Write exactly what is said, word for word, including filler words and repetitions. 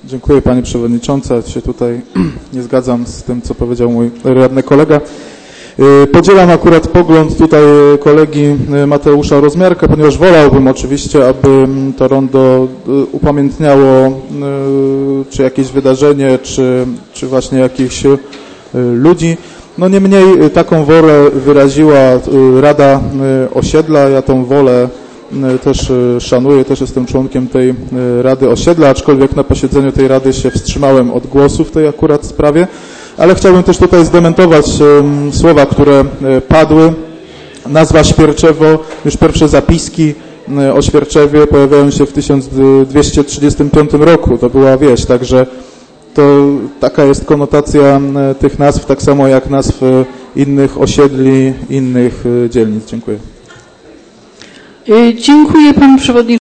Dziękuję Pani Przewodnicząca. Ja się tutaj nie zgadzam z tym, co powiedział mój radny kolega. Podzielam akurat pogląd tutaj kolegi Mateusza Rozmiarka, ponieważ wolałbym oczywiście, aby to rondo upamiętniało czy jakieś wydarzenie, czy, czy właśnie jakichś ludzi. No niemniej taką wolę wyraziła Rada Osiedla. Ja tą wolę też szanuję, też jestem członkiem tej Rady Osiedla, aczkolwiek na posiedzeniu tej Rady się wstrzymałem od głosu w tej akurat sprawie, ale chciałbym też tutaj zdementować słowa, które padły. Nazwa Świerczewo, już pierwsze zapiski o Świerczewie pojawiają się w tysiąc dwieście trzydziestym piątym roku, to była wieś, także to taka jest konotacja tych nazw, tak samo jak nazw innych osiedli, innych dzielnic. Dziękuję. Dziękuję Panu Przewodniczącemu.